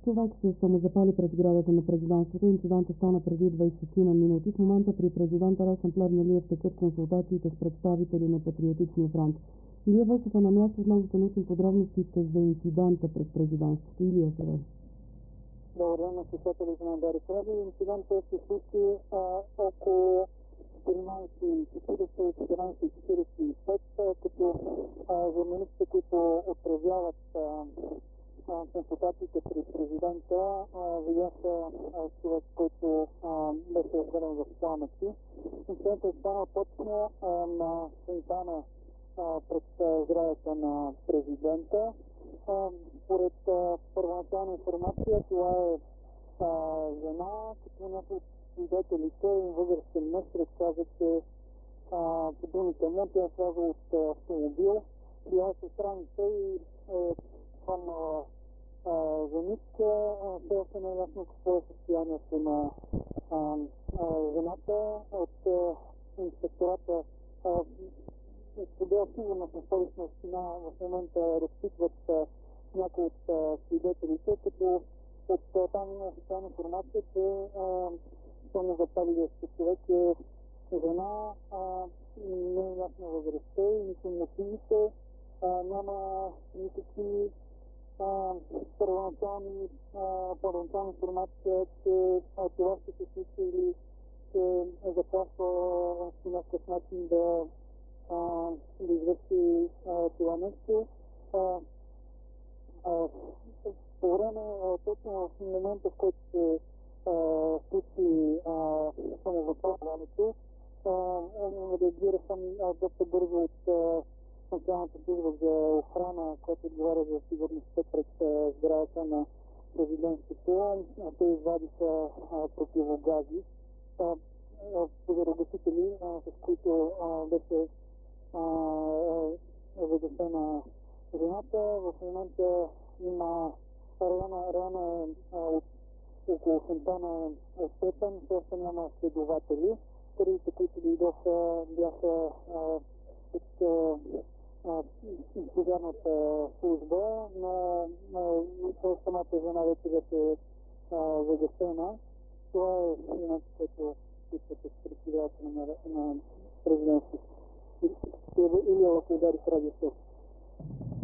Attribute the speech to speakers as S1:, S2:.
S1: човек се самозапали пред сградата на президентството. Инцидентът стана преди 20 на минути. В момента при президента Росен Плевнелиев текат консултациите с представители на Патриотичния фронт. Вие беше на място, отново да научим подробностите за инцидента пред президентството. Илия Савел.
S2: Добър ден на слушателите на Дарик Радио. Инцидентът се случи около 14:40-14:45, като журналистите, които отразяват консултациите при президента, видяха човек, който беше разгледан в пламъци. Инцидентът е станал точно на фонтана пред сградата на президента. Според първоначална информация, това е жена, като някои от свидетелите, възрастен мъж, разказа, че по думите му тя сляза от автомобил, била със страница и хванала женичка. Все още не е ясно какво е състоянието на жената. От инспектората отдел сигурност на Столична община в момента разпитват някои от свидетелите, като от там има официална информация, че самозапалилият човек е жена, не е ясна възрастта и нито мотивите, няма никакви първоначална информация, че това ще се случи или че започва по някакъв начин да извърши това нещо. По време, точно в момента, в който се случи самозапалването, реагираха доста бързо от Националната служба за охрана, която отговаря за сигурността пред сградата на президентството. Те извадиха противогази, пожарогасители, с които беше задушена жената. В момента има рана от около фонтана е степен, просто няма следователи. Първите, които дойдоха, бяха от пожарната служба, но самата жена вече беше загасена. Това е момент, който случвате с председателя на президентството. Илия Лакудари, Радио 6.